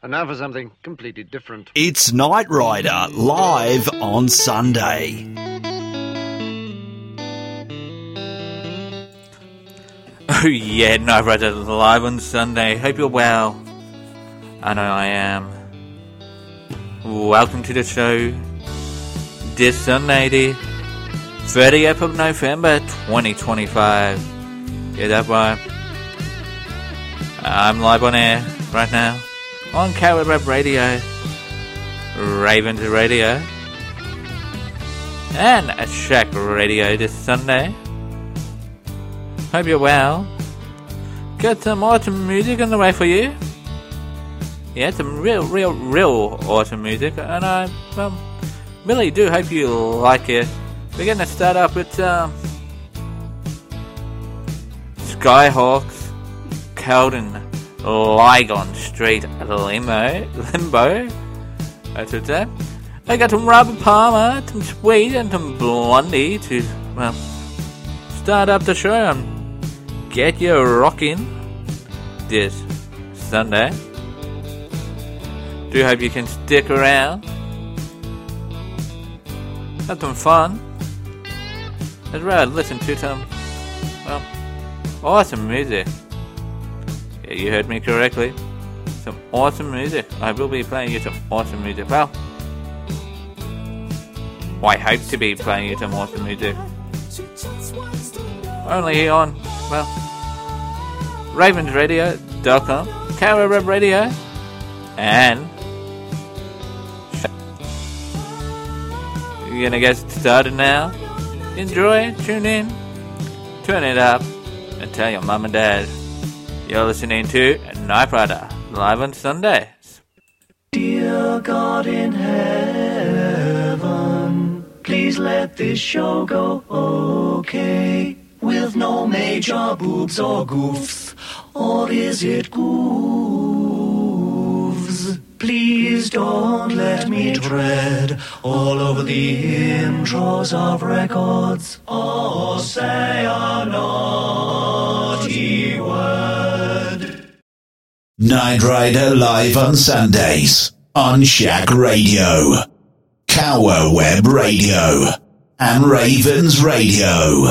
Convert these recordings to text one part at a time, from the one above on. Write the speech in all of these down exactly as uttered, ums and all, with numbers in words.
And now for something completely different. It's Knight Rider, live on Sunday. Oh yeah, Knight Rider live on Sunday. Hope you're well. I know I am. Welcome to the show. This Sunday, the thirtieth of November, twenty twenty-five. Yeah, that's right. I'm live on air right now on Coward Radio, Ravens Radio, and at Shack Radio this Sunday. Hope you're well. Got some autumn music on the way for you. Yeah, some real, real, real autumn music, and I um, really do hope you like it. We're going to start up with um, Skyhawks, Keldon, Lygon Street, Limbo, Limbo. That's what's that. I got some Robert Palmer, some Sweet, and some Blondie to well start up the show and get you rocking this Sunday. Do hope you can stick around. Have some fun. I'd rather listen to some, well, awesome music. Yeah, you heard me correctly. Some awesome music. I will be playing you some awesome music. Well, I hope to be playing you some awesome music. Only here on, well, ravens radio dot com, Coward Radio, and you're gonna get started now. Enjoy, tune in, turn it up, and tell your mum and dad you're listening to Knight Rider live on Sundays. Dear God in heaven, please let this show go okay, with no major boobs or goofs, or is it goofs? Please don't let me tread all over the intros of records, or say a naughty word. Knight Rider live on Sundays on Shack Radio, Cower Web Radio, and Ravens Radio.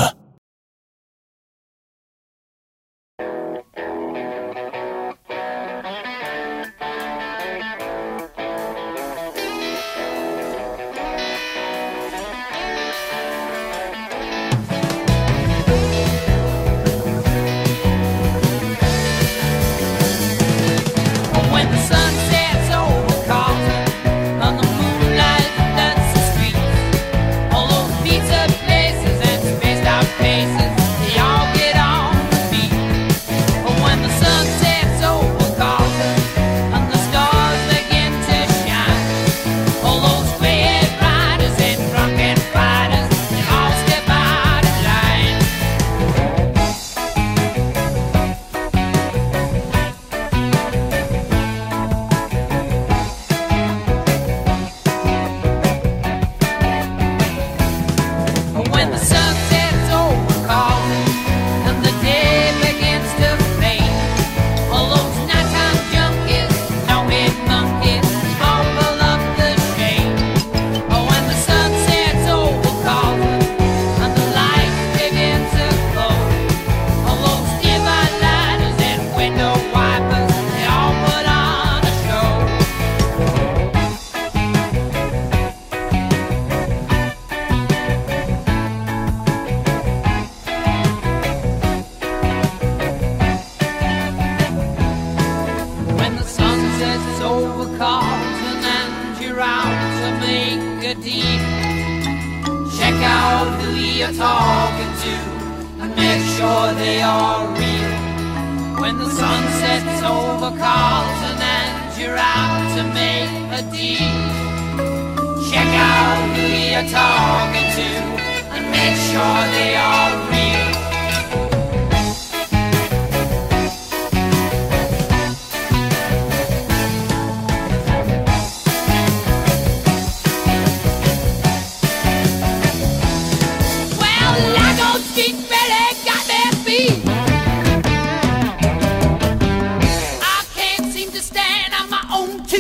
I can't seem to stand on my own two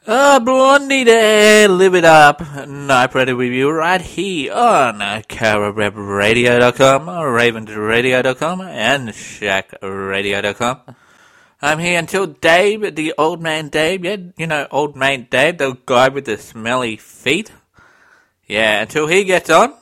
Oh, Blondie there, live it up. Night Rider review right here on Cara Rep Radio dot com, Ravens Radio dot com, and Shack Radio dot com. I'm here until Dave, the old man Dave, yeah, you know, old man Dave, the guy with the smelly feet. Yeah, until he gets on.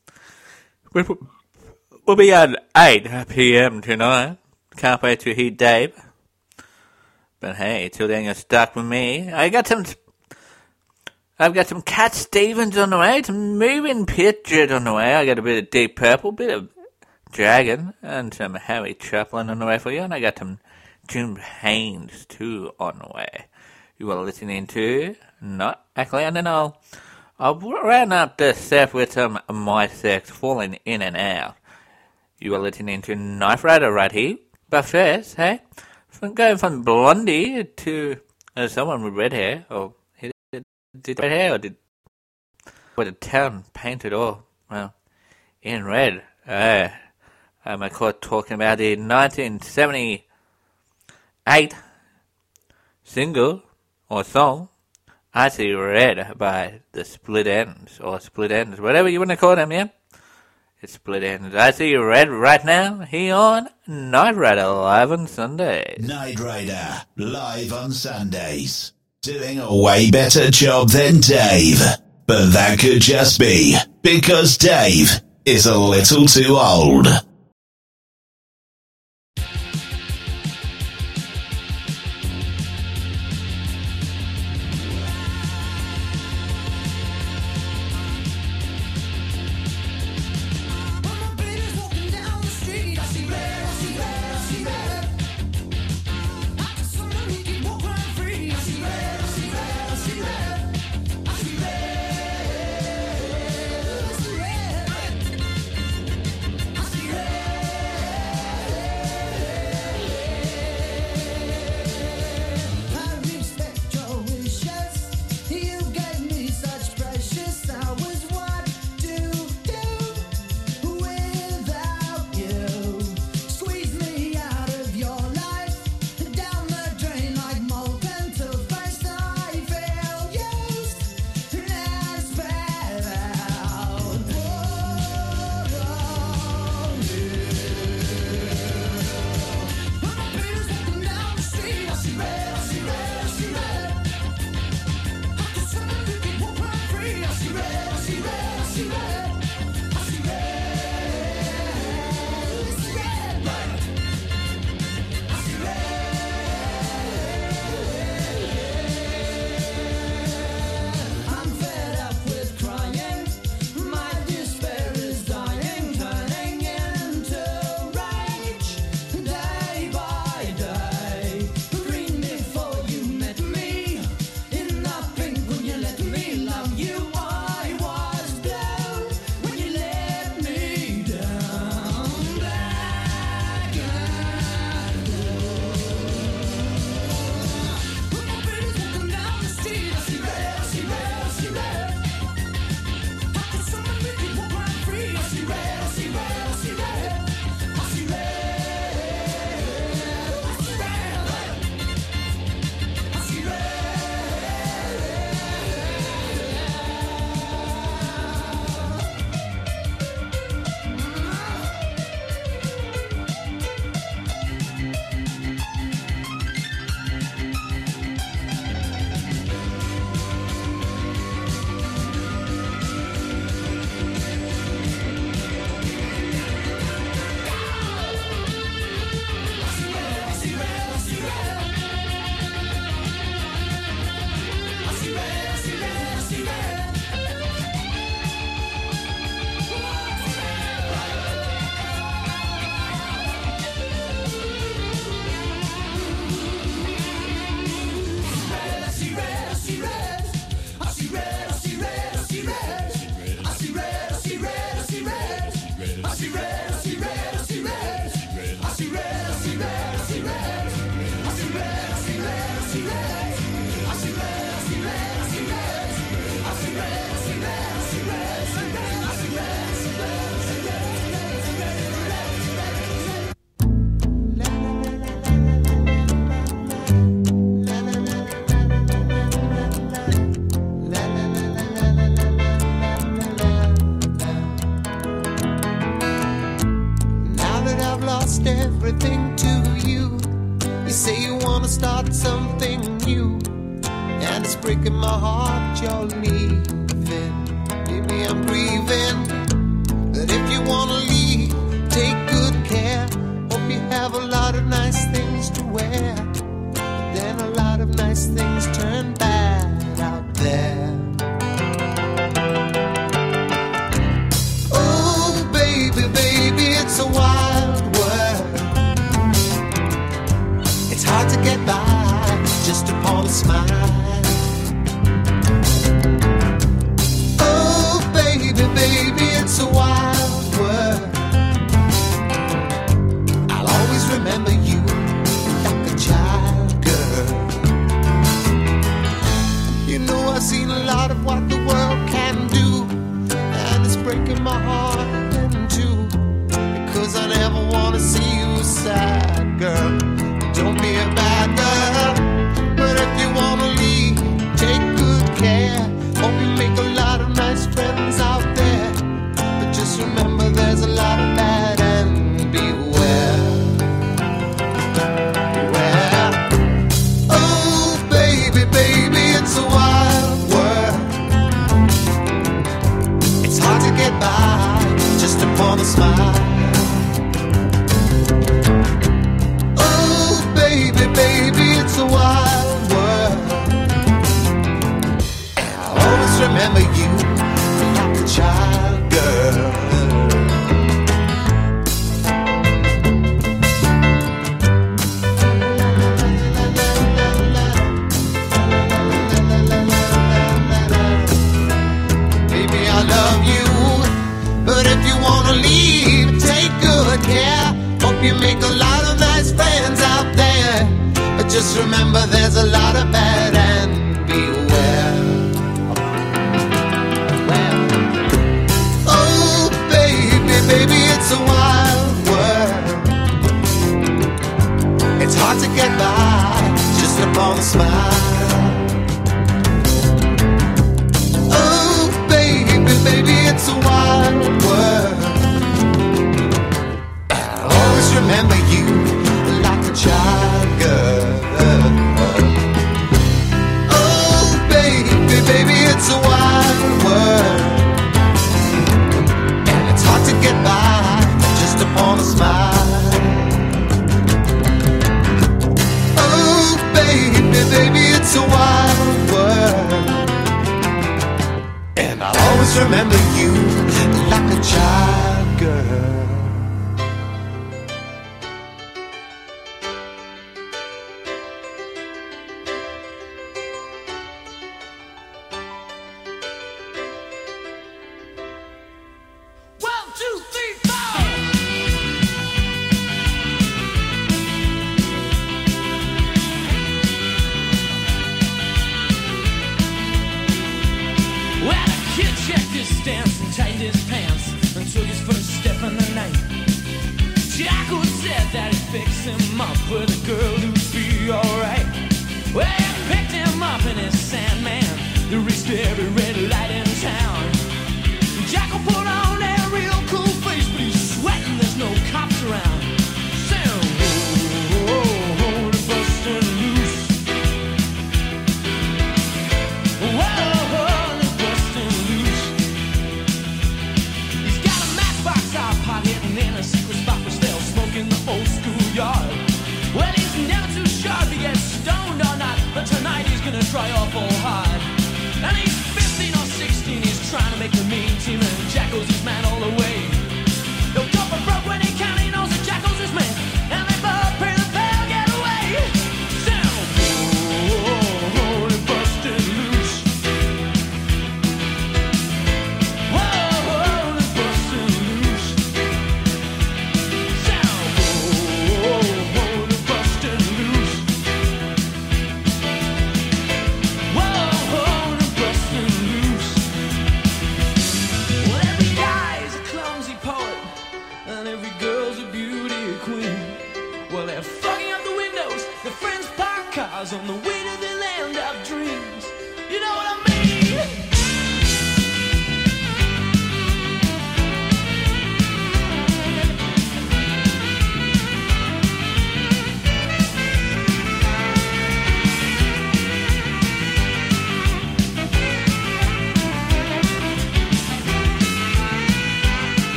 We'll be at eight p.m. tonight. Can't wait to hear Dave. But hey, till then you're stuck with me. I got some... I've got some Cat Stevens on the way, some Moving Pictures on the way. I got a bit of Deep Purple, bit of Dragon, and some Harry Chaplin on the way for you. And I got some Jim Haynes too on the way. You are listening to... Not actually, and then I'll... I'll round up the set with some My Sex falling in and out. You are listening to Knife Rider right here. But first, hey... From going from Blondie to uh, someone with red hair, or did, did red hair, or did or the town painted all well in red? Uh, I'm of course talking about the nineteen seventy-eight single or song "I See Red" by the Split Ends or Split Ends, whatever you want to call them, yeah. It's Split Ends. I See Red right now here on Night Rider live on Sundays. Night Rider live on Sundays. Doing a way better job than Dave. But that could just be because Dave is a little too old. I see red. seen a lot of what the world can do, and it's breaking my heart in two, because I never want to see you sad, girl. Don't be a bad girl, but if you want to leave, take good care. Hope you make a lot of nice friends out there, but just remember there's a lot of bad, and beware. Beware. Oh baby, baby, it's a wild world. It's hard to get by just upon a smile. Oh baby, baby, it's a wild world. And I'll always remember you like a child, girl. Baby, I love you, but if you wanna leave, take good care. Hope you make a lot of nice friends out there, but just remember there's a lot of bad, and beware. Oh baby, baby, it's a wild world. It's hard to get by just upon a smile. Oh baby, baby, it's a wild world. I'll always remember you like a child, girl. Oh baby, baby, it's a wild world, and it's hard to get by just upon a smile. Oh baby, baby, it's a wild world, and I'll always remember you like a child, girl. One, two, three, four. Well, the kid checked his stance and tightened his pants and took his first step in the night. Jacko said that he'd fix him up with a girl who'd be alright. Well, he picked him up in his Sandman. He reached every red light in town. Jacko put on a real cool face, but he's sweating, there's no cops around. Saying, oh, oh, oh, they're busting loose. Whoa, oh, they're busting loose. He's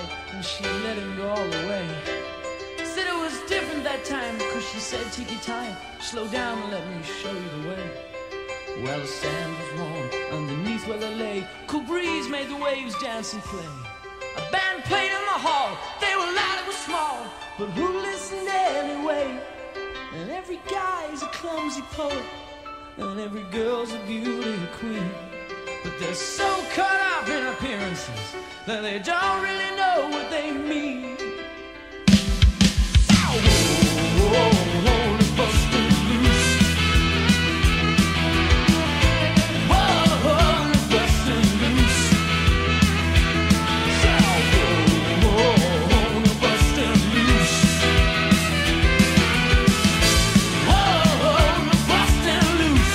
and she let him go all the way. Said it was different that time, cause she said, take your time, slow down and let me show you the way. Well, the sand was warm underneath where they lay. Cool breeze made the waves dance and play. A band played in the hall, they were loud, it was small, but who listened anyway? And every guy's a clumsy poet, and every girl's a beauty queen. But they're so caught up in appearances that they don't really know what they mean. So, oh, oh, oh, the busted loose. Whoa, oh, the busted loose. So, oh, oh, oh, the busted loose. Whoa, oh, the busted loose.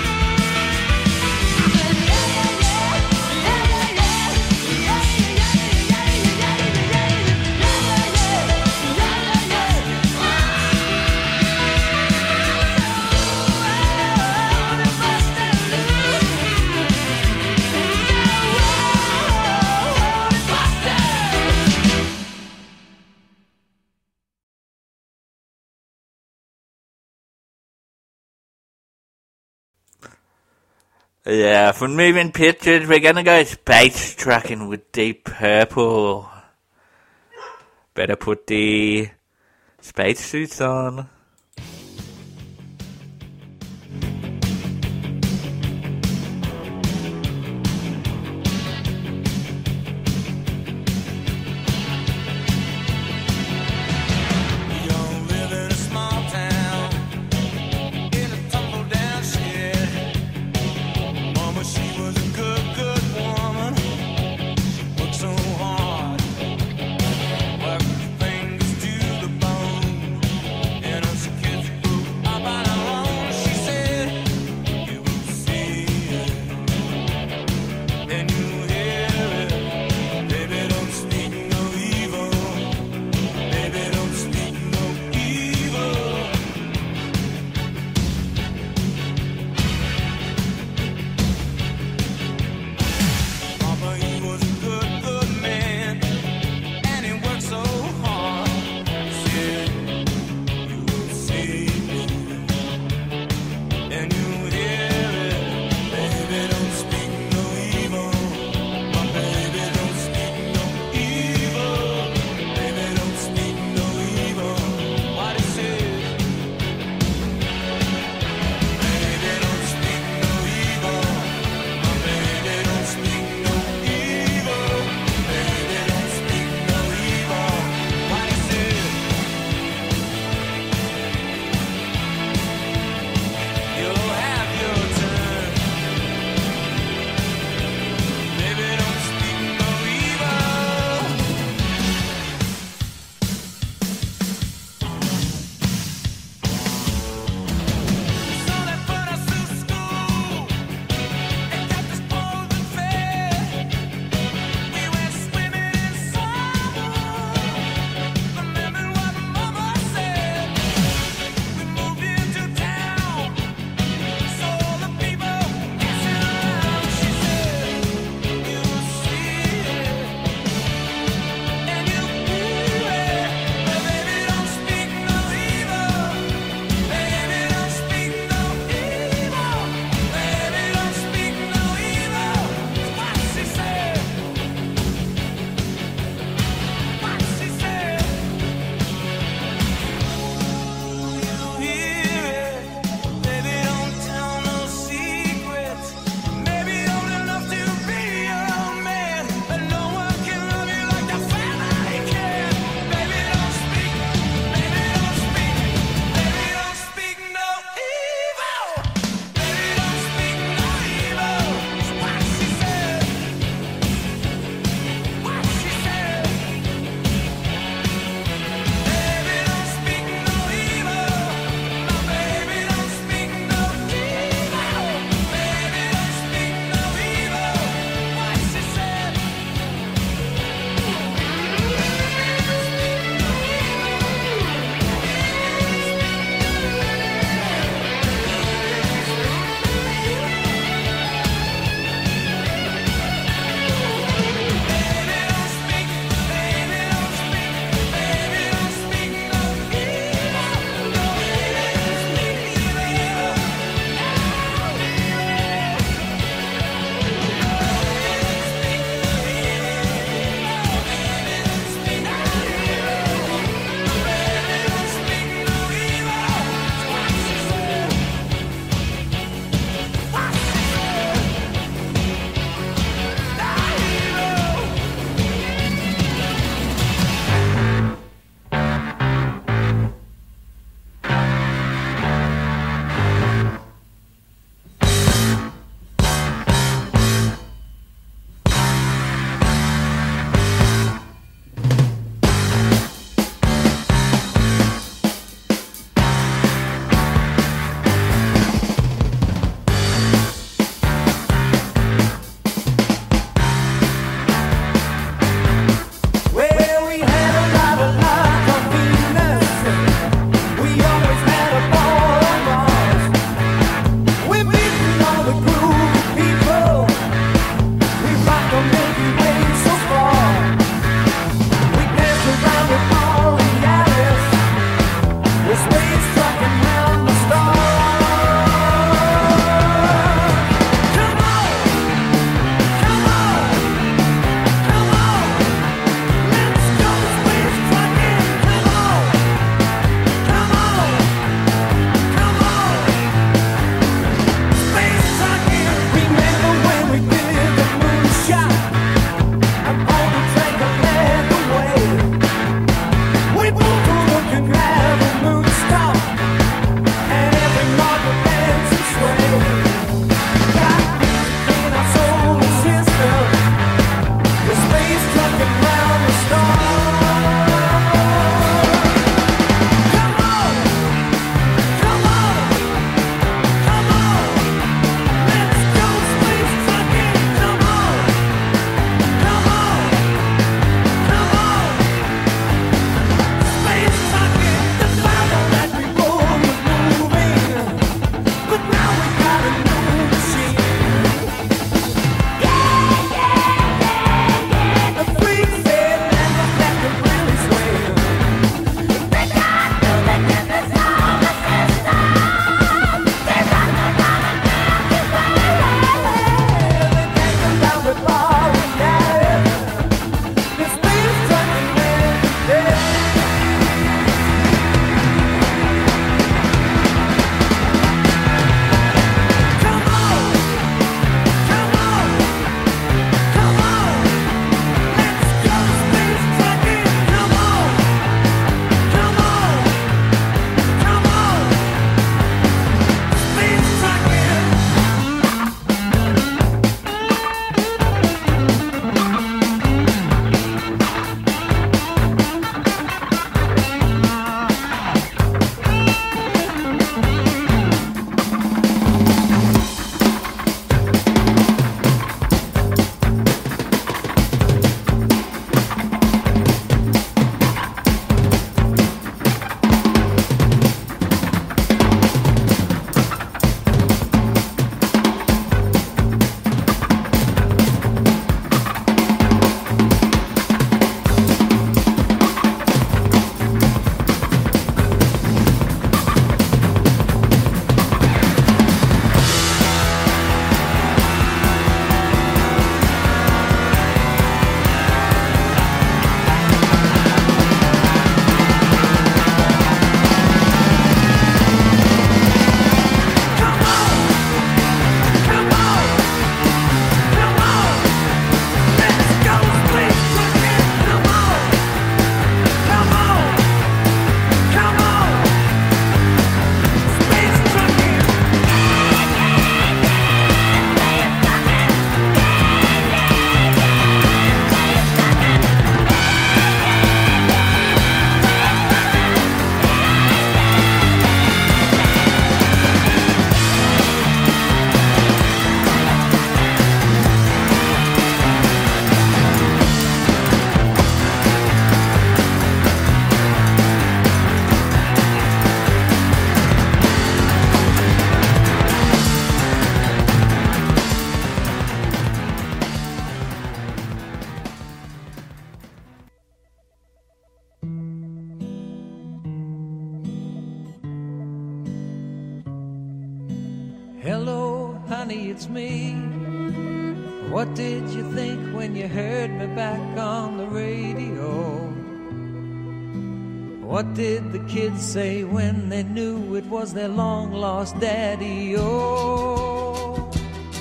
Yeah, from Moving Pictures, we're gonna go space trucking with Deep Purple. Better put the space suits on. Fingers to the bone in a Hello, honey, it's me. What did you think when you heard me back on the radio? What did the kids say when they knew it was their long-lost daddy? Oh,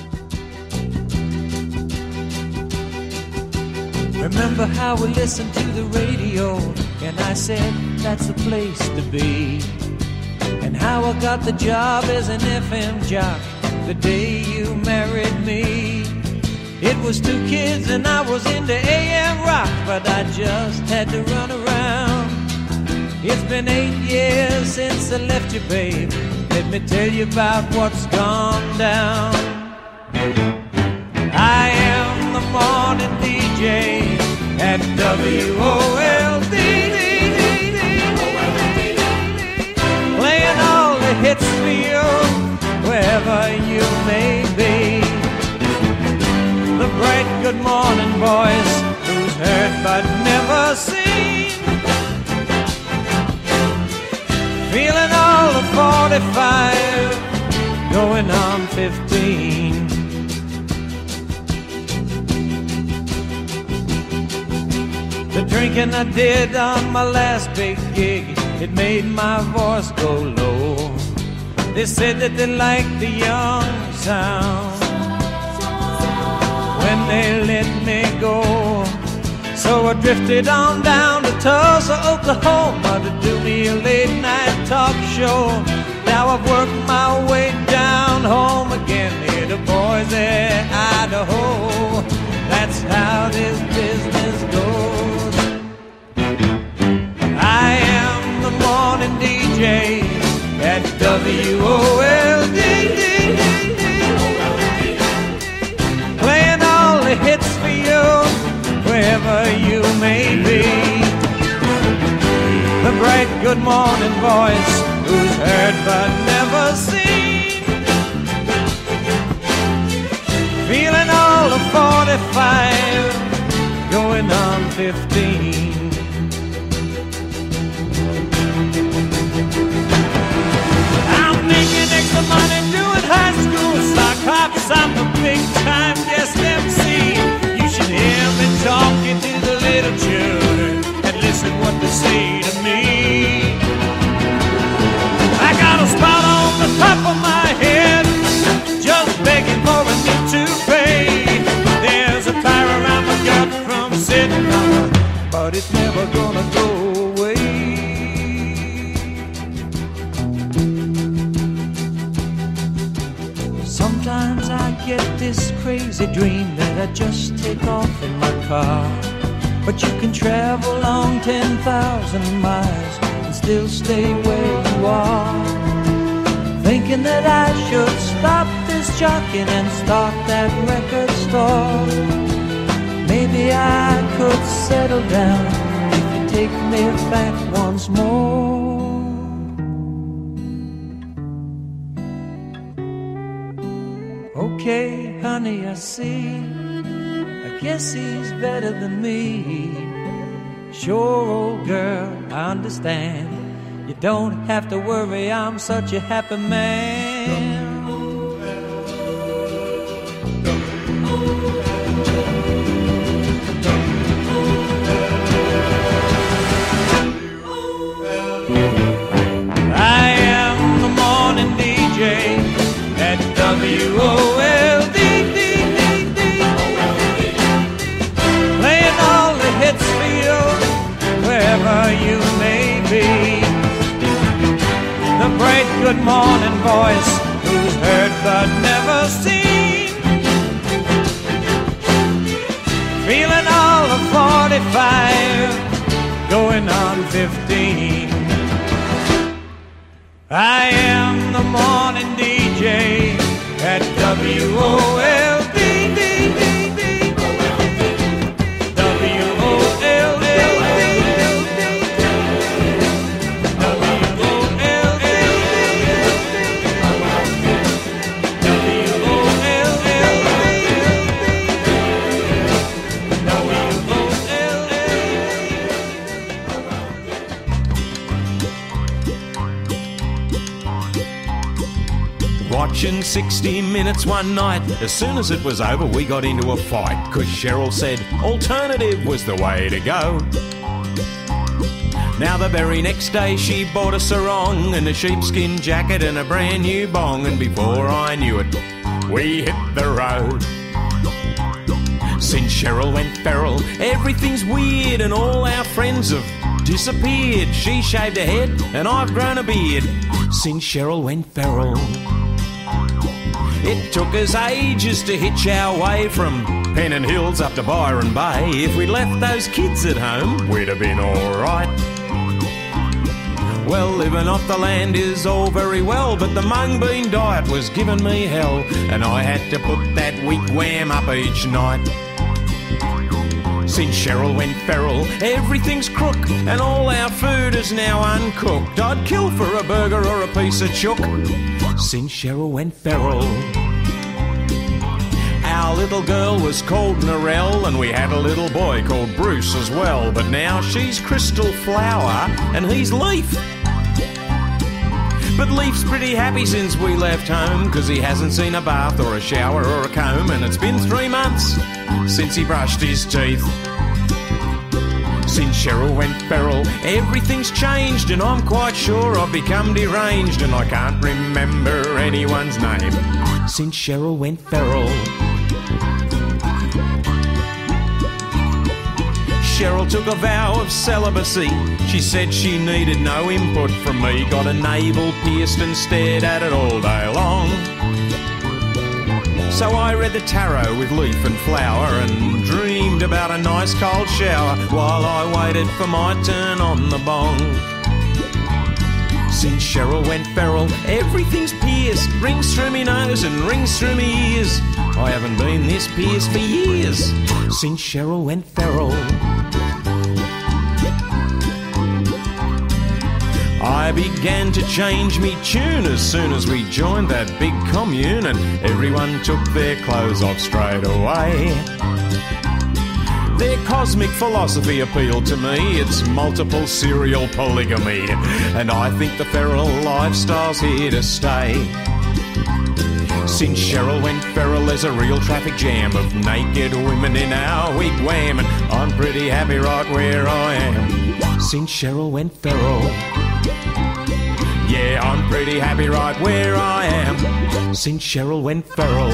remember how we listened to the radio, and I said that's the place to be. And how I got the job as an F M jock the day you married me. It was two kids and I was into A M rock, but I just had to run around. It's been eight years since I left you, babe. Let me tell you about what's gone down. I am the morning D J at W O L D, playing all the hits for you, wherever you may be. The bright good morning voice, who's heard but never seen, feeling all the forty-five, going on fifteen. The drinking I did on my last big gig, it made my voice go low. They said that they liked the young sound when they let me go. So I drifted on down to Tulsa, Oklahoma to do me a late night talk show. Now I've worked my way down home again here to Boise, Idaho. That's how this business goes. I am the morning D J at W O L D, playing all the hits for you, wherever you may be. The bright good morning voice, who's heard but never seen, feeling all the forty-five, going on fifteen. I'm making extra money doing high school sock hops. I'm a big time guest M C. You should hear me talking to the little children and listen what they say to me. I got a spot on the top of my head, just begging for a new toupee. There's a fire around my gut from sitting on it, but it's never gonna go away. Sometimes I get this crazy dream that I just take off in my car, but you can travel long ten thousand miles and still stay where you are. Thinking that I should stop this jockeying and start that record store. Maybe I could settle down if you take me back once more. Okay, honey, I see. I guess he's better than me. Sure, old girl, I understand. You don't have to worry, I'm such a happy man. I am the morning D J at W O L D, playing all the hits for you, wherever you may be. The bright good morning voice, who's heard but never seen, feeling all of forty-five, going on fifteen. I am the morning D J at W O L D, W O L D, W O L D, W O L D, W O L D. Watch watching sixty minutes one night. As soon as it was over, we got into a fight, 'cause Cheryl said alternative was the way to go. Now the very next day she bought a sarong and a sheepskin jacket and a brand new bong, and before I knew it, we hit the road. Since Cheryl went feral, everything's weird and all our friends have disappeared. She shaved her head and I've grown a beard since Cheryl went feral. It took us ages to hitch our way from Pennant Hills up to Byron Bay. If we'd left those kids at home, we'd have been alright. Well, living off the land is all very well, but the mung bean diet was giving me hell, and I had to put that wigwam up each night. Since Cheryl went feral, everything's crook, and all our food is now uncooked. I'd kill for a burger or a piece of chook since Cheryl went feral. Our little girl was called Narelle, and we had a little boy called Bruce as well, but now she's Crystal Flower and he's Leaf. But Leaf's pretty happy since we left home, 'cause he hasn't seen a bath or a shower or a comb, and it's been three months since he brushed his teeth. Since Cheryl went feral, everything's changed, and I'm quite sure I've become deranged, and I can't remember anyone's name since Cheryl went feral. Cheryl took a vow of celibacy. She said she needed no input from me. Got a navel pierced and stared at it all day long. So I read the tarot with Leaf and Flower and dreamed about a nice cold shower while I waited for my turn on the bong. Since Cheryl went feral, everything's pierced. Rings through me nose and rings through me ears. I haven't been this pierced for years since Cheryl went feral. I began to change me tune as soon as we joined that big commune, and everyone took their clothes off straight away. Their cosmic philosophy appealed to me. It's multiple serial polygamy, and I think the feral lifestyle's here to stay. Since Cheryl went feral, there's a real traffic jam of naked women in our wigwam, and I'm pretty happy right where I am since Cheryl went feral. Yeah, I'm pretty happy right where I am since Cheryl went feral.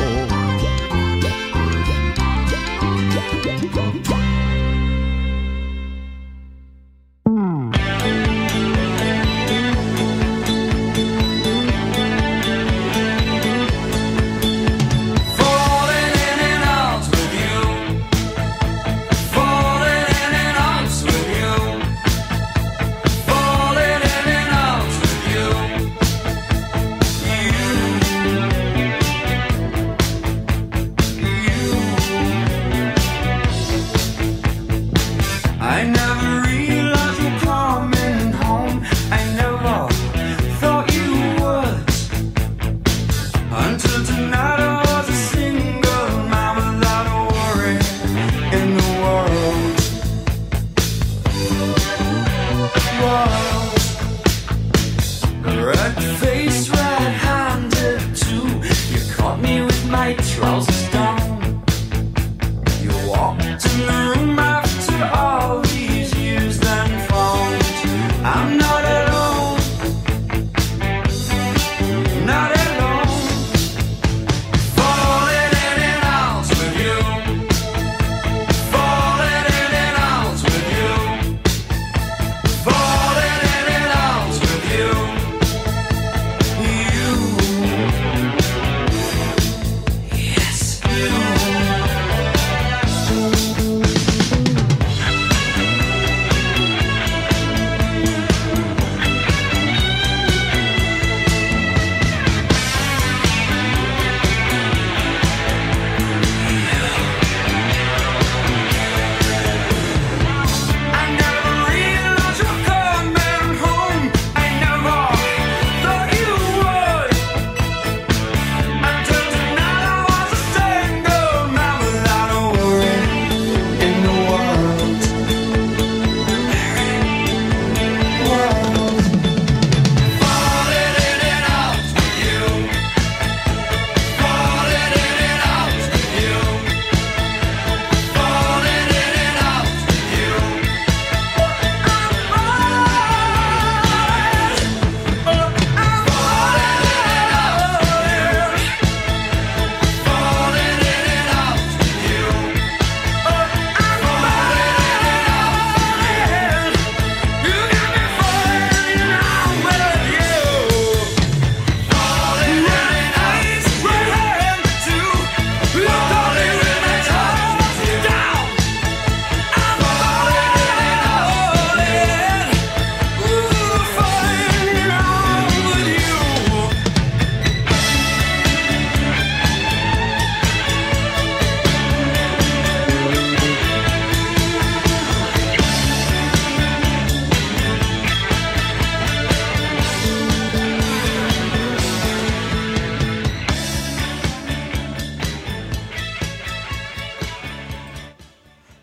Yes.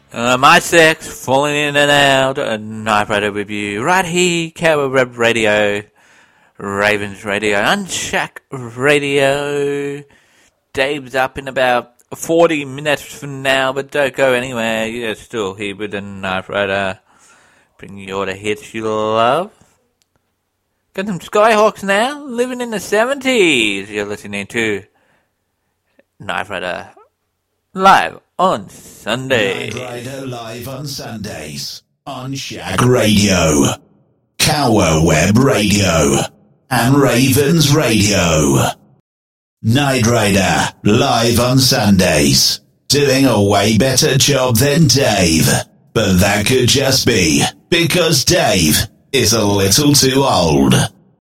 Uh, my sex, falling in and out, a Night Rider review, right here, Cowboy Web Radio, Ravens Radio, Unshack Radio. Dave's up in about forty minutes from now, but don't go anywhere, you're still here with the Night Rider. Bring you all the hits you love. Got some Skyhawks now, living in the seventies. You're listening to Night Rider live on Sunday. Night Rider live on Sundays on Shag Radio, Cower Web Radio, and Ravens Radio. Night Rider live on Sundays, doing a way better job than Dave. But that could just be because Dave is a little too old.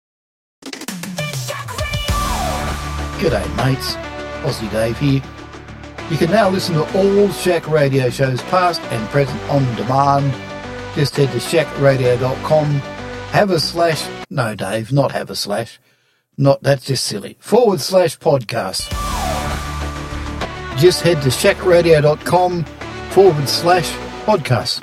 G'day mates, Aussie Dave here. You can now listen to all Shack Radio shows past and present on demand. Just head to shack radio dot com, have a slash, no Dave, not have a slash, not, that's just silly, forward slash podcast. Just head to shack radio dot com forward slash podcast.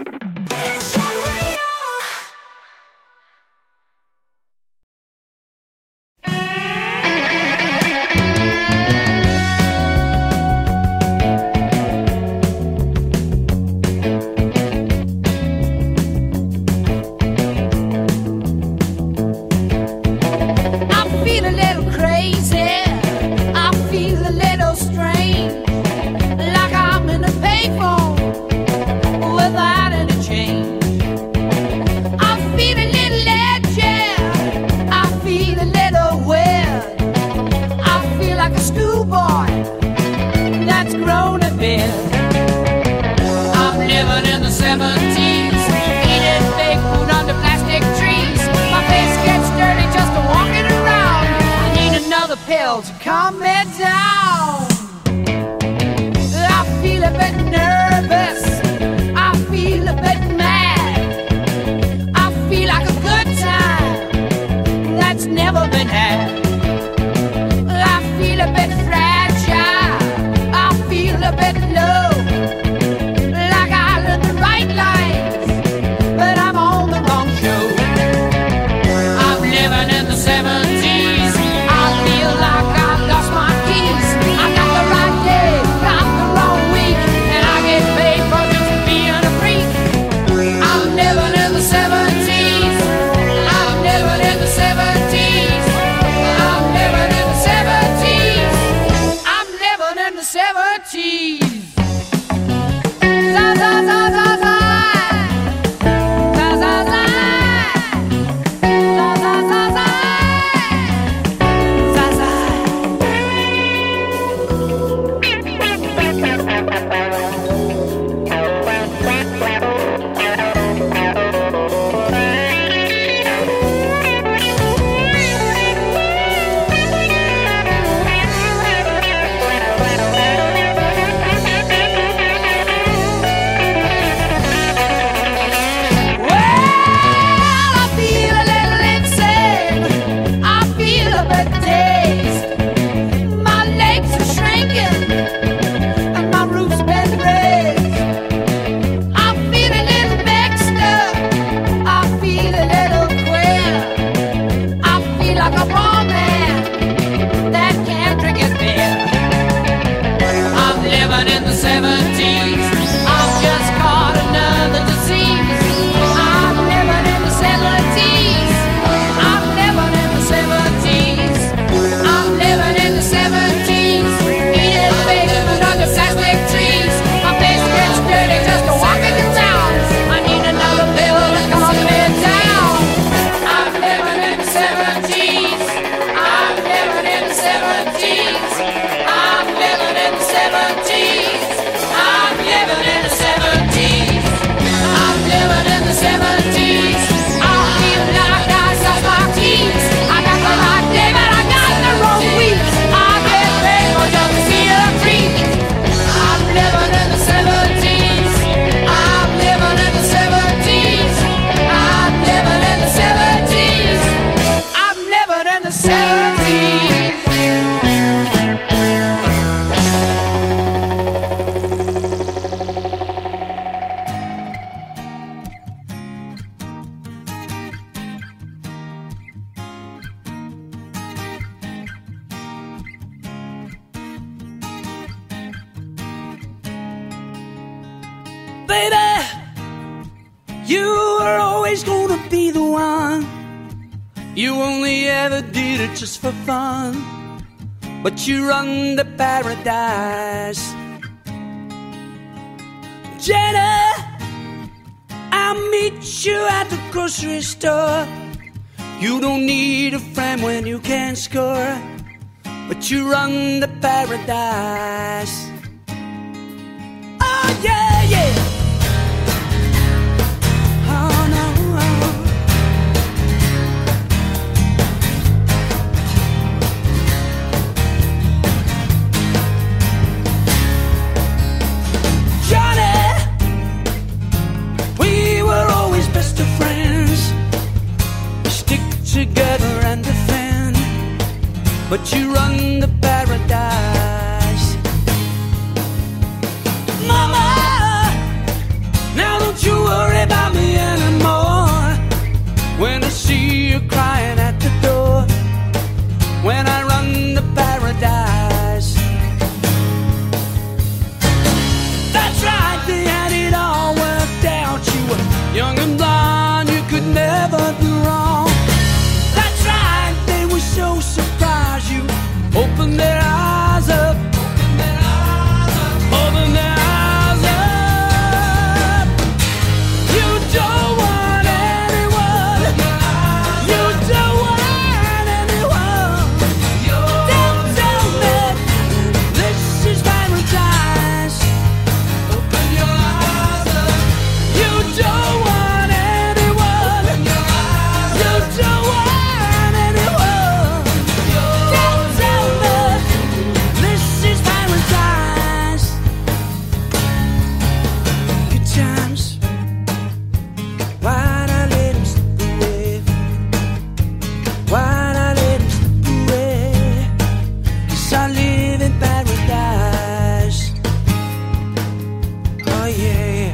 seventies, I feel like I've lost my keys. baby, you were always gonna be the one. You only ever did it just for fun, but you run to paradise. Jenny, I'll meet you at the grocery store. You don't need a friend when you can't score, but you run to paradise. Oh yeah, yeah. Oh no. Johnny, we were always best of friends. We stick together and defend, but you run to paradise. Mama, now don't you worry about me anymore. When I see you crying at the door, when I run to paradise. That's right, they had it all worked out. You were young and blonde, you could never do wrong. That's right, they were so surprised. You opened their eyes up, open their eyes up, open their eyes up. You don't want anyone, you don't want anyone. Don't tell me this is paradise. Open your eyes up. You don't want anyone, you don't want anyone. Don't tell me this is paradise. Good times, why'd I let him slip away? Why'd I let him slip away? 'Cause I live in paradise. Oh yeah.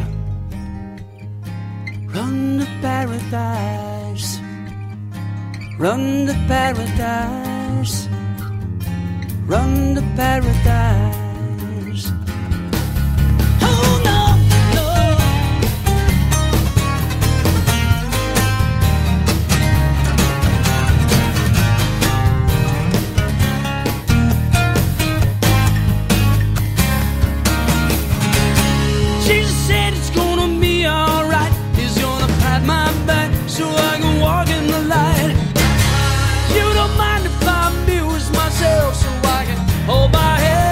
Run to paradise. Run to paradise. Run to paradise. Oh no, no. Jesus said it's gonna be alright. He's gonna pat my back so I can walk in the light. You don't mind if I amuse myself so I can hold my head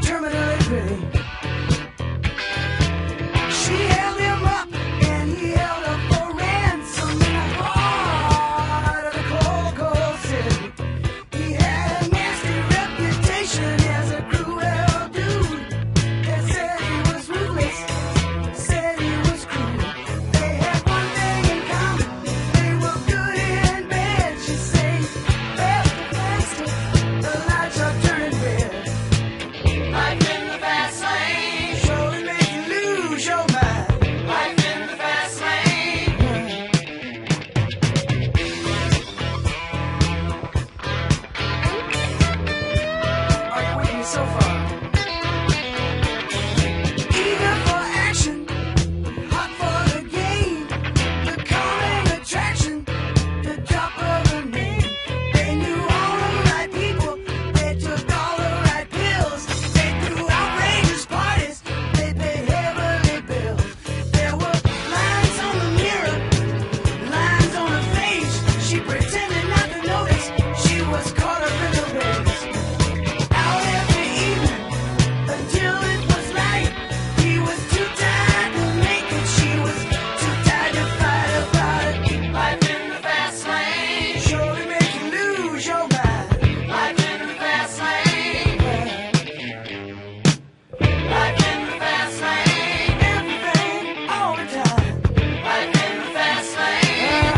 terminally pretty. She held him up and he held her for ransom in the heart of the cold, cold city. He had a nasty reputation as a cruel dude. They said he was ruthless, said he was cruel. They had one thing in common, they were good and bad. She said, faster, faster, the lights are turning red. Life in the fast lane surely make you lose your mind. Life in the fast lane. Are you with me so far? Eager for action, hot for the game, the calming attraction, the drop of a name. They knew all the right people, they took all the right pills, they threw outrageous parties, they paid heavily bills. There were lines on the mirror, lines on her face. She pretended not to notice, she was caught up in the race. Out every evening until it was light. He was too tired to make it, she was too tired to fight about it. Life in the fast lane surely make you lose your mind. Life in the fast lane. Life in the fast lane. Everything, all the time. Life in the fast lane.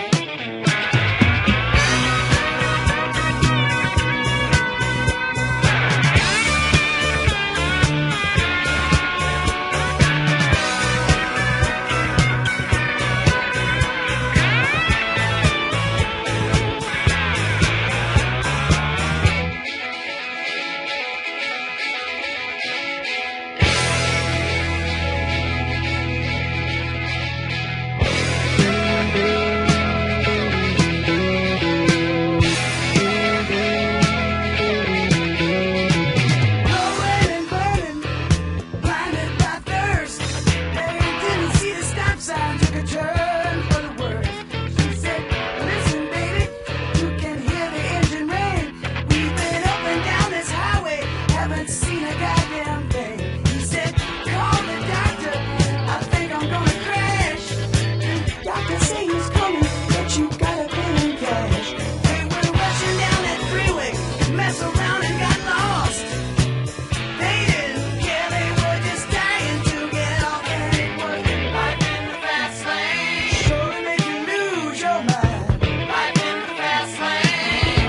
Blowing and burning, blinded by thirst. They didn't see the stop sign, took a turn for the worse. She said, listen, baby, you can hear the engine rain. We've been up and down this highway, haven't seen a goddamn thing. He said, call the doctor, I think I'm gonna crash. The doctor say he's coming, but you gotta pay him cash. They were rushing down that freeway, mess around and got lost. They didn't care, they were just dying to get off, and it was life in the fast lane. Surely make you lose your mind. Life in the fast lane.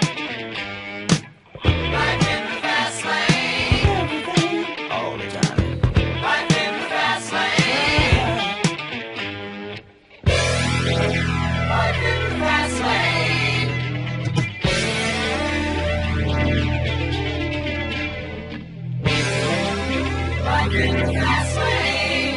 Life in the fast lane. Everything, all the time. Life in the fast lane. Life in the fast lane. Life in the fast lane.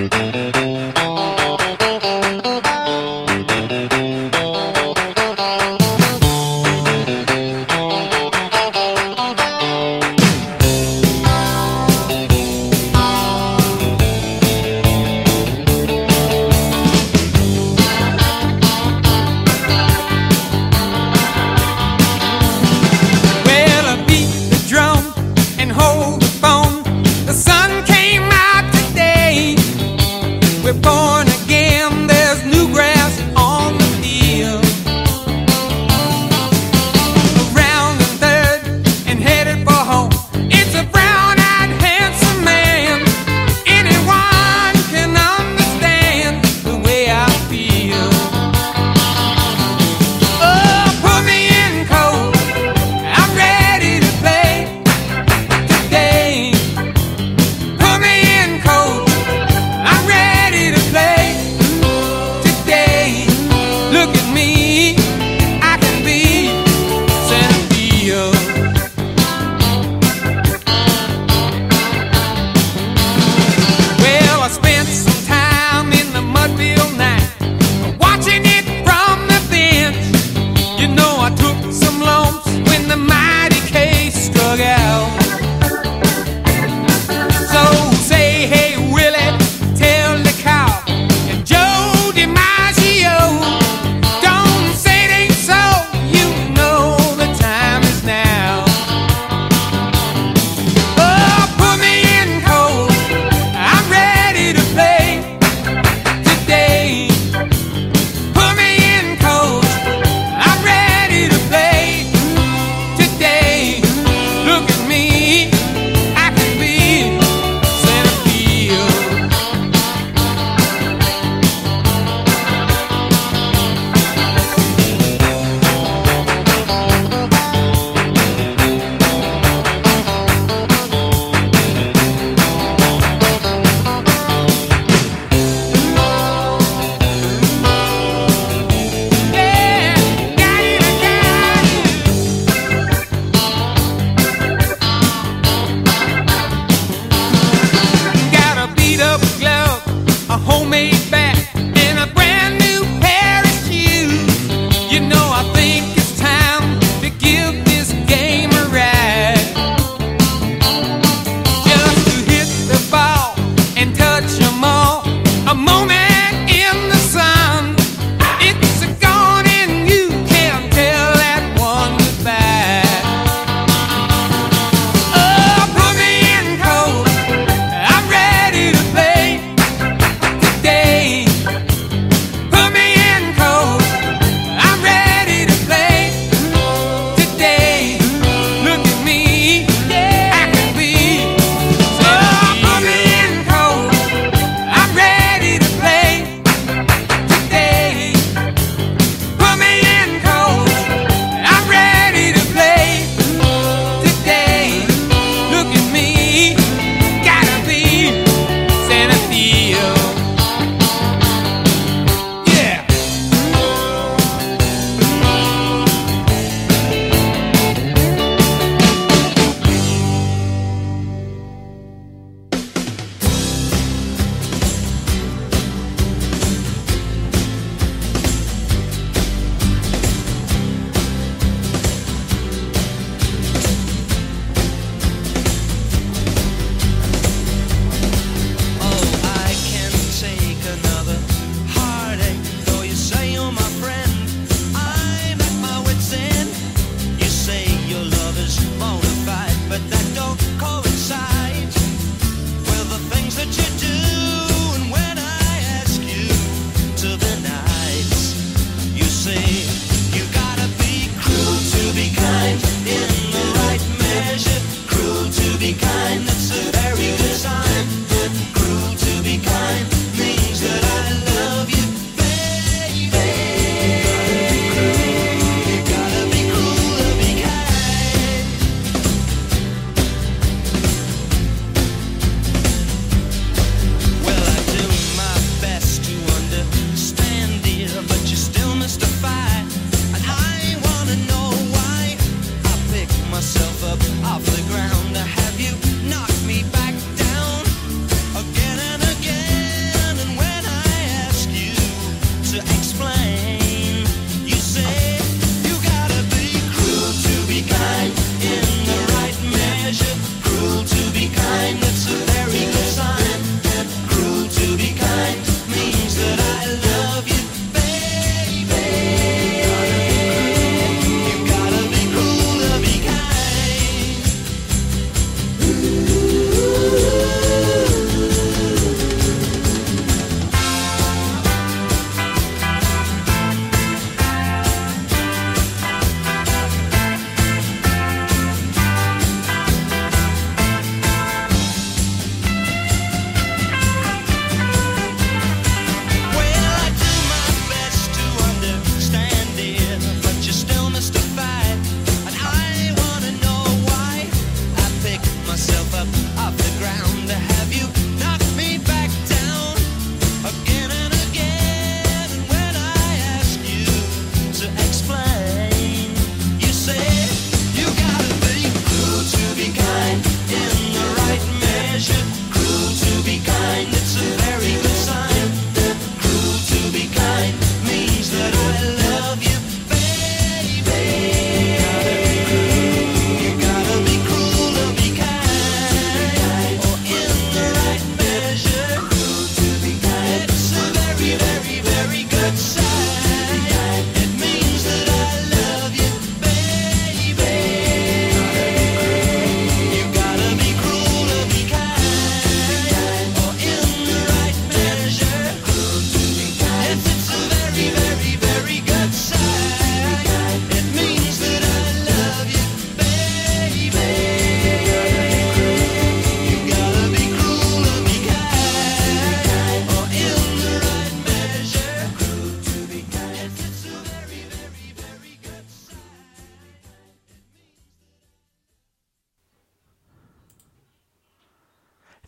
We're born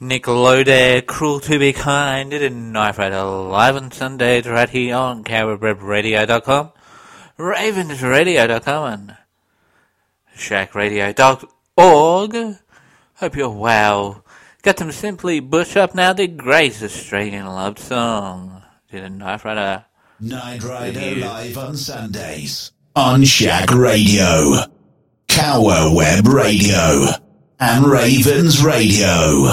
Nick Lowe there, Cruel to Be Kind, did a Knife Rider live on Sundays right here on Cowboy Rep Radio dot com, Ravens Radio dot com and Shack Radio dot org. Hope you're well. Got them Simply Bush Up now, the great Australian love song. Did a Knife Rider. Night Rider live on Sundays on Shack Radio, Cower Web Radio and Ravens Radio.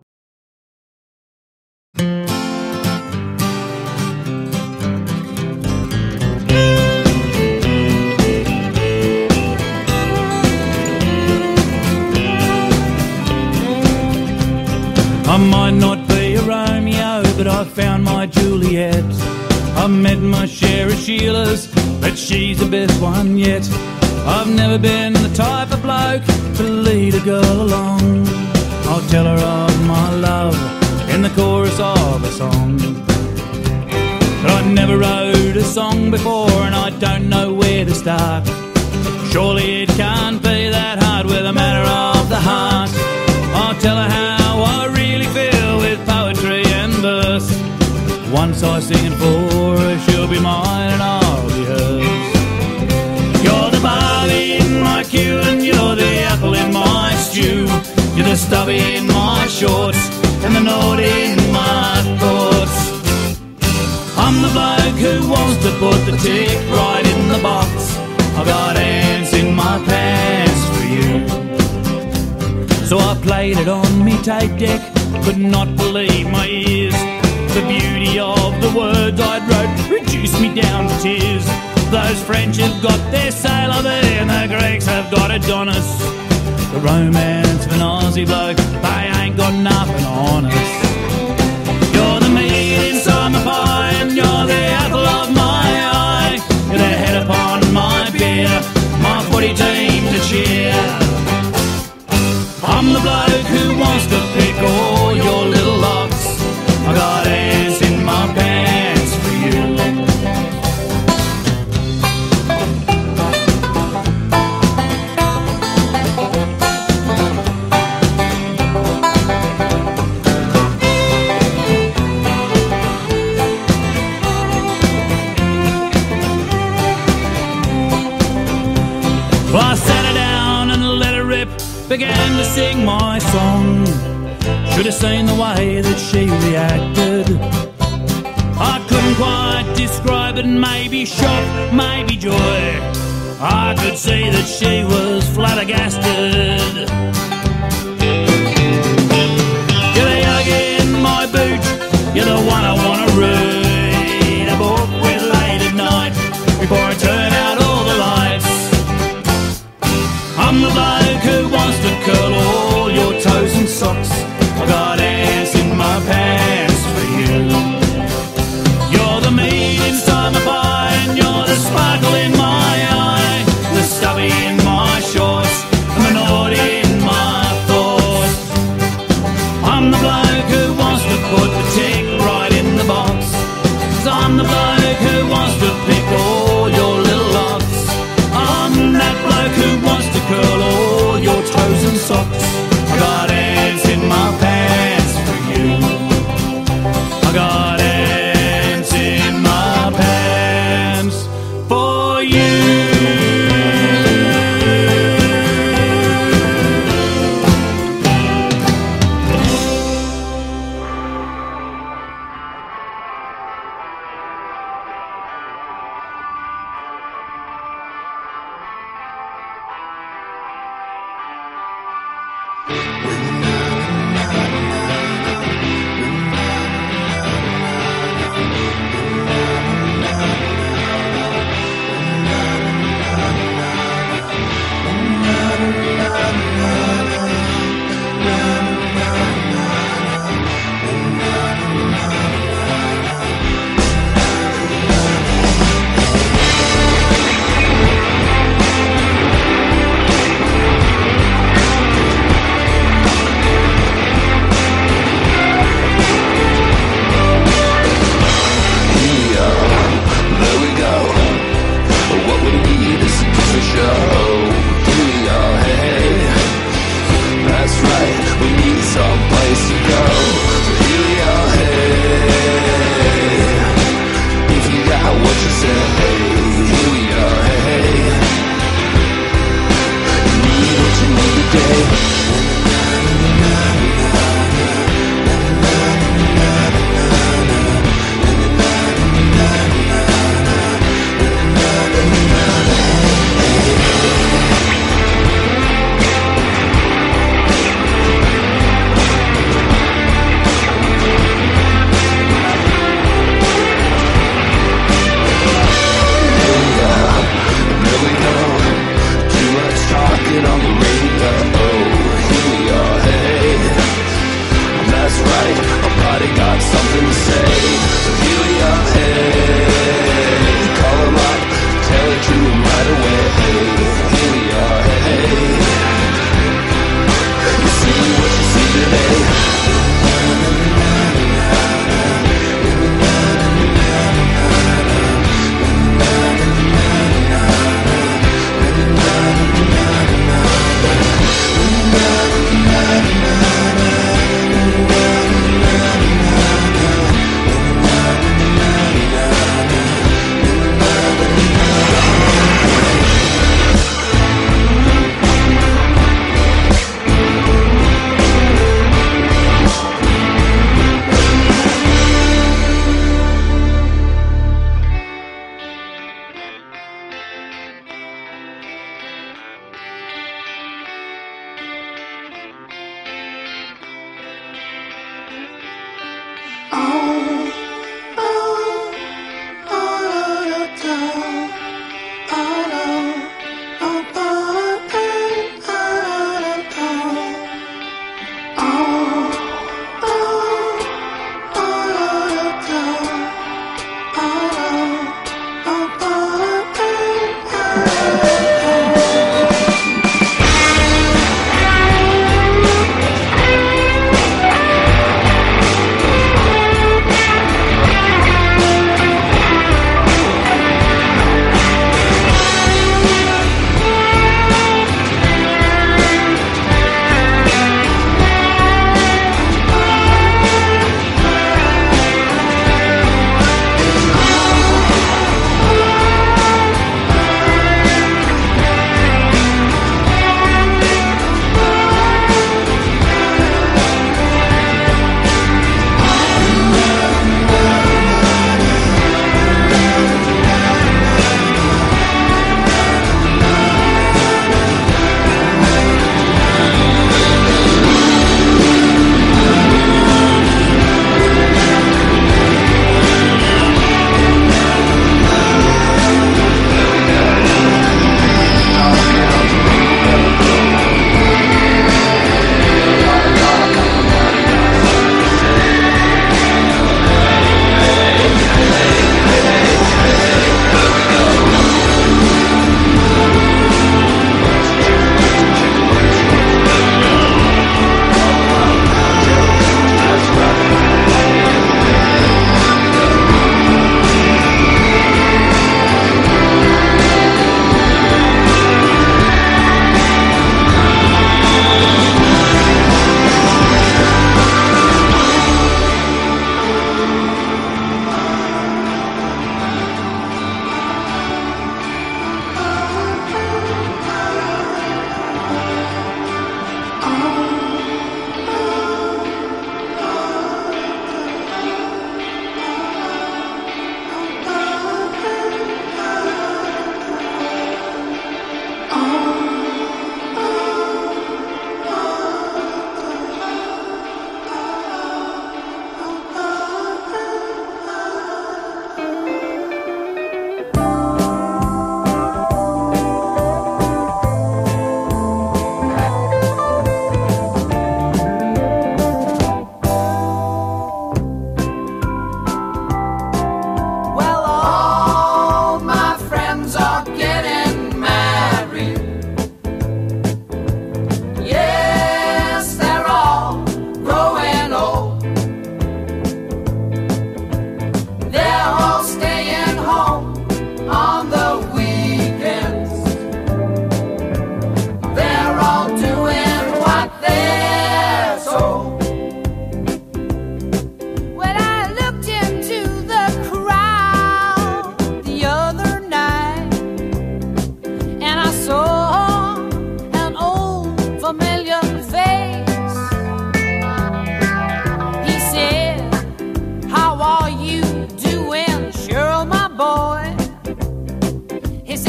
I might not be a Romeo, but I found my Juliet. I've met my share of Sheilas, but she's the best one yet. I've never been the type of bloke to lead a girl along. I'll tell her of my love in the chorus of a song. But I never wrote a song before and I don't know where to start. Surely it can't be that hard with a matter of the heart. I'll tell her how I really feel with poetry and verse. Once I sing it for her, she'll be mine and I'll be hers. You're the Barbie in my queue and you're the apple in my stew. You're the stubby in my shorts and the naughty in my thoughts. I'm the bloke who wants to put the tick right in the box. I got ants in my pants for you. So I played it on me tape deck, could not believe my ears. The beauty of the words I'd wrote reduced me down to tears. Those French have got their sail of it and the Greeks have got Adonis. The romance of an Aussie bloke, they ain't got nothing on us. You're the meat inside my pie and you're the apple of my eye. You're the head upon my beer, my footy team to cheer. I'm the bloke who wants to pick all your little locks. I got ants in my pants for you. Well, I sat her down and let her rip, began to sing my song. Should have seen the way that she reacted. I couldn't quite describe it, maybe shock, maybe joy. I could see that she was flabbergasted. You're the young in my boot, you're the one I want to read a book with late at night before I turn out all the lights. I'm the bloke who wants to curl all your toes and socks. I got ants in my pants for you. You're the meat inside my pie and you're the sparkle in my eye, the stubby in my shorts and the naughty in my thoughts. I'm the bloke who wants to put the tick right in the box.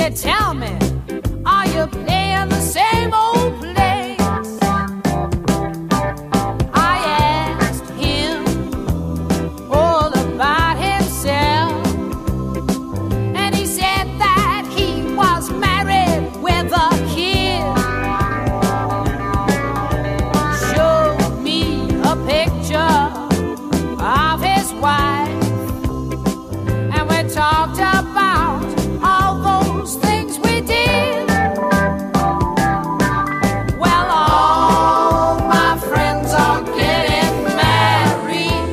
said, tell me, are you playing the same old place? I asked him all about himself, and he said that he was married with a kid. Showed me a picture of his wife, and we talked about all those things we did. Well, all my friends are getting married.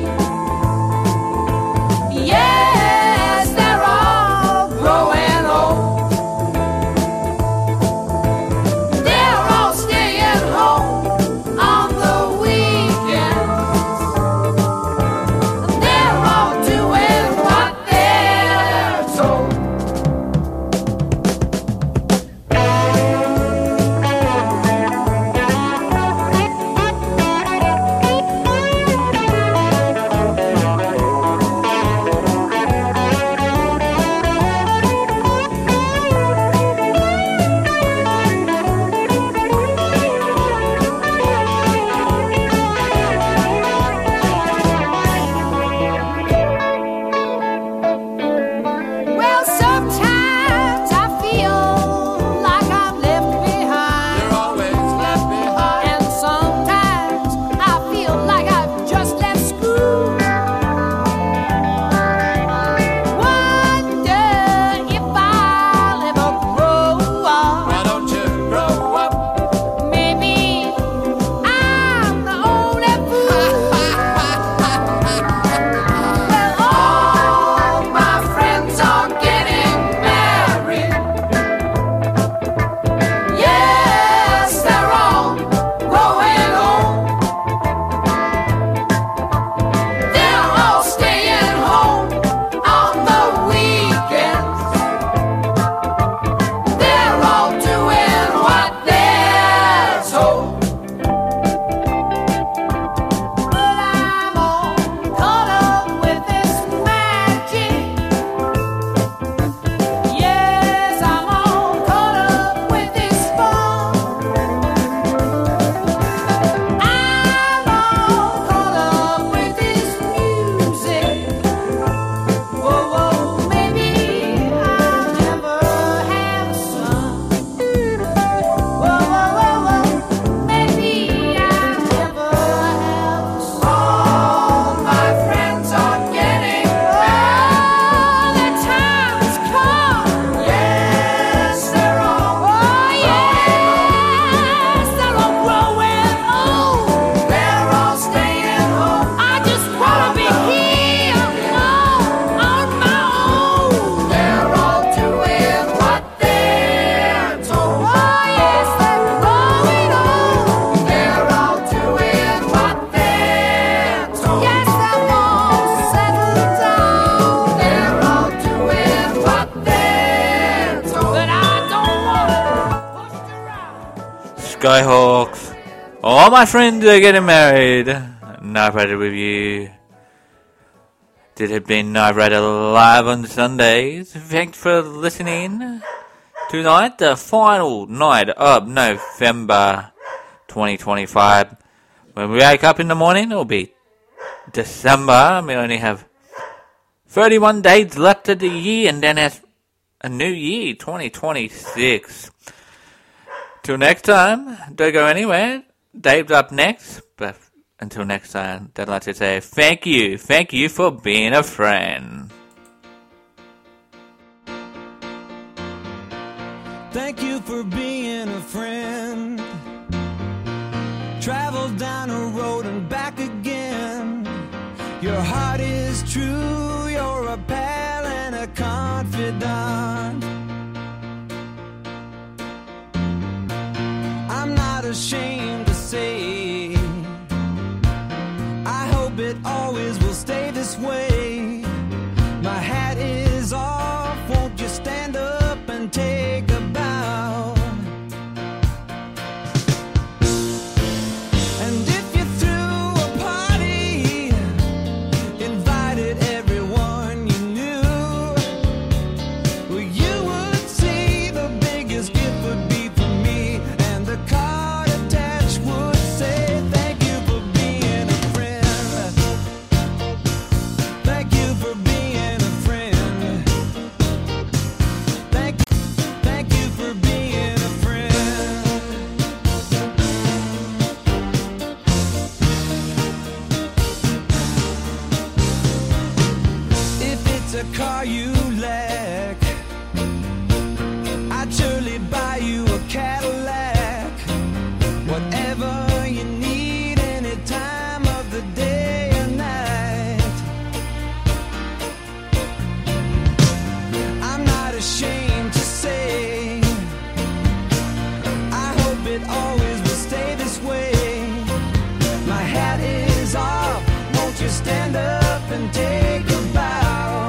Yes, they're all growing old. They're all staying home on the weekends. They're all doing what they're told. Well, sometimes I feel like I'm left behind. You're always left behind. And sometimes I feel like I've just left school. Wonder if I'll ever grow up. Why don't you grow up? Maybe I'm the only fool. Well, all my friends are getting married. Yes, they're all growing old. They're all staying home on the weekends. They're all doing what they're told. But I'm all caught up with this magic. Yes, I'm all caught up with this fun. I'm all caught up with this music. Whoa, whoa, maybe I'll never have a son. Whoa, whoa, whoa, whoa, maybe I'll never have a son. All my friends are getting married. The time has come. Yes, they're all. Oh, yes, they're all growing old. They're all staying home. I just wanna be here alone on my own. They're all doing what they're told. Oh, yes, they're growing old. They're all doing what they're told. Yes, they're all settled down. They're all doing what they're told. But I don't wanna push around. Skyhawks. All my friends are getting married. Night Rider with you. This has been Night Rider live on Sundays. Thanks for listening. Tonight, the final night of November twenty twenty-five. When we wake up in the morning, it'll be December. We only have thirty-one days left of the year, and then it's a new year, twenty twenty-six. Till next time, don't go anywhere. Dave's up next, but until next time, I'd like to say thank you. Thank you for being a friend. Thank you for being a friend. Travel down a road and back again. Your heart is true, you're a pal and a confidant. I'm not ashamed to say, I hope it always will stay this way. My hat is off, won't you stand up and take a bow? And if you threw a party, invited everyone you knew, well, you would see a car you lack, I'd surely buy you a Cadillac. Whatever you need, any time of the day or night. I'm not ashamed to say, I hope it always will stay this way. My hat is off, won't you stand up and take a bow?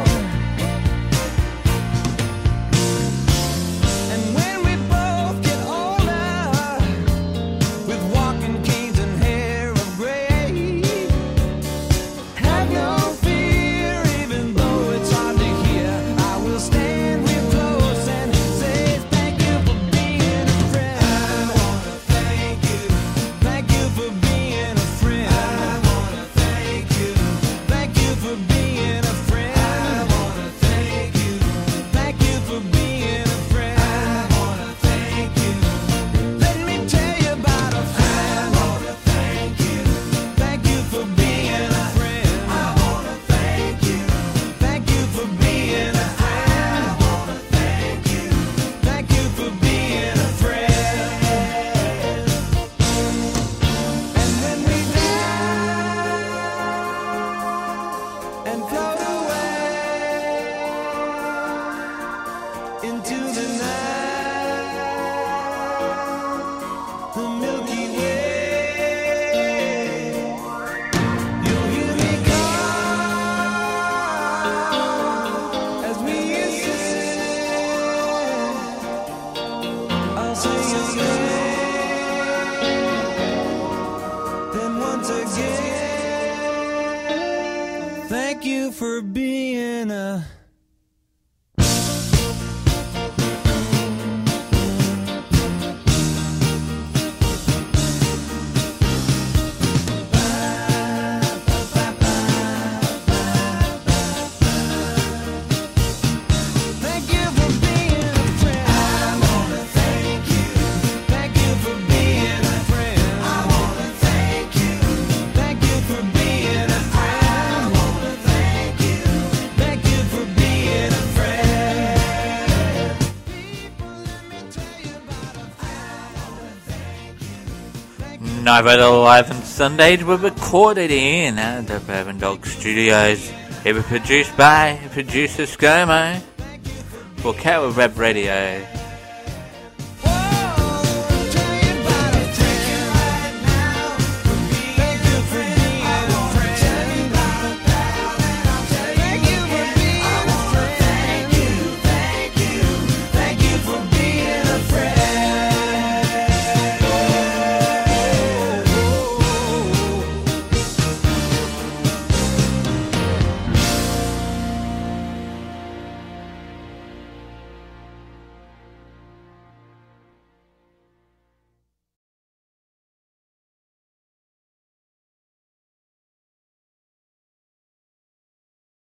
And when we both get older, with walking canes and hair of gray, have no fear, even though it's hard to hear, I will stand real close and say thank you for being a friend. I wanna thank you, thank you for being a friend. I wanna thank you, thank you for being a friend. I wanna thank you, thank you for being a friend. I wanna thank you. Let me tell you about a friend. I wanna thank you, thank you for being a friend. I wanna thank you, thank you for being a friend. I wanna thank you, thank you for being a friend. And when we die and float away into the night, the Milky Way, you'll hear me call as we ascend. I'll sing again, then once again, thank you for being a Thank you for being a friend. I wanna thank you. Thank you for being a friend. I wanna thank you. Thank you for being a friend. I wanna thank you. Thank you for being a friend. People, let me tell you about a friend. I wanna thank you. Thank you. Night Rider Live on Sundays were recorded in at the Bourbon Dog Studios. They were produced by producer ScoMo for Carol Web Radio.